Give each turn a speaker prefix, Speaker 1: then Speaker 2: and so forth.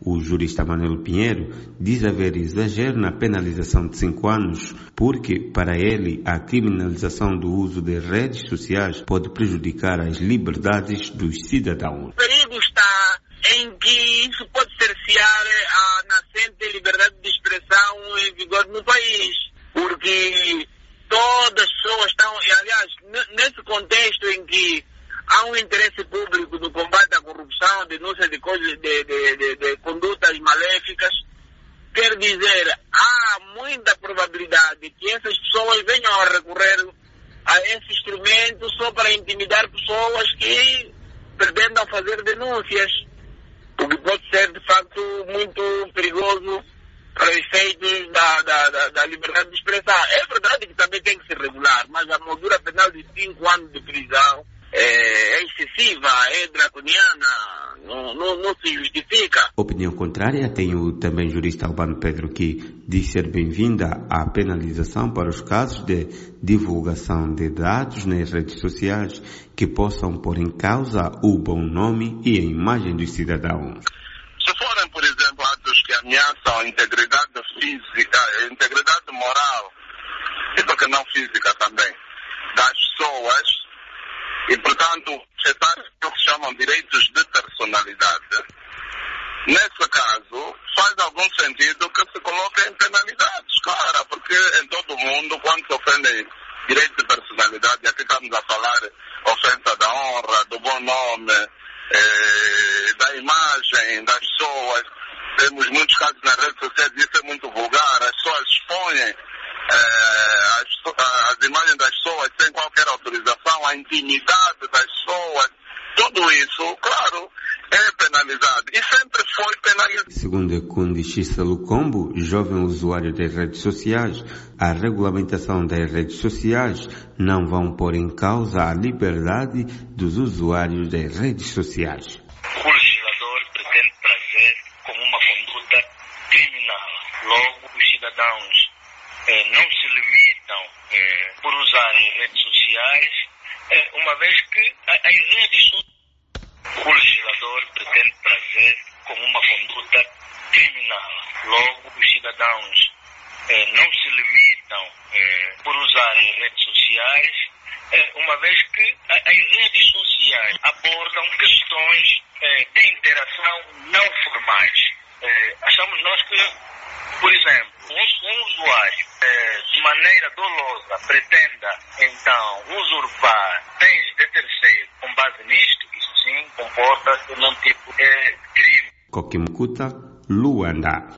Speaker 1: O jurista Manuel Pinheiro diz haver exagero na penalização de 5 anos, porque, para ele, a criminalização do uso de redes sociais pode prejudicar as liberdades dos cidadãos.
Speaker 2: O perigo está em que isso pode cercear a nascente liberdade de expressão em vigor no país, porque todas as pessoas estão, e aliás, nesse contexto em que há um interesse público no combate à corrupção, denúncia de coisas, de condutas maléficas, quer dizer, há muita probabilidade que essas pessoas venham a recorrer a esse instrumento só para intimidar pessoas que pretendam fazer denúncias, o que pode ser, de facto, muito perigoso para efeitos da liberdade de expressão. É verdade que também tem que se regular, mas a moldura penal de 5 anos de prisão é excessiva, é draconiana, não se justifica.
Speaker 1: Opinião contrária tem o também jurista Albano Pedro, que diz ser bem-vinda a penalização para os casos de divulgação de dados nas redes sociais que possam pôr em causa o bom nome e a imagem dos cidadãos.
Speaker 3: Se forem, por exemplo, atos que ameaçam a integridade física, a integridade moral, e porque não física também, das pessoas, e, portanto, afetar o que se chamam direitos de personalidade, nesse caso, faz algum sentido que se coloquem penalidades, claro, porque em todo o mundo, quando se ofendem direitos de personalidade, aqui estamos a falar ofensa da honra, do bom nome, da imagem das pessoas. Temos muitos casos nas redes sociais, isso é muito vulgar, as pessoas expõem as imagens das pessoas sem qualquer autorização, a intimidade das pessoas, tudo isso, claro, é penalizado e sempre foi penalizado.
Speaker 1: Segundo Kundishisa Lukombo, jovem usuário das redes sociais, a regulamentação das redes sociais não vão pôr em causa a liberdade dos usuários das redes sociais.
Speaker 4: O legislador pretende trazer como uma conduta criminal. Logo, os cidadãos não se limitam por usarem redes sociais, uma vez que as redes sociais, o legislador pretende trazer como uma conduta criminal. Logo, os cidadãos não se limitam por usarem redes sociais, uma vez que as redes sociais abordam questões de interação não formais. Achamos nós que, por exemplo, um usuário de maneira dolosa pretenda então usurpar bens de terceiro com base nisto, isso sim comporta-se num tipo de crime.
Speaker 1: Kokimkuta, Luanda.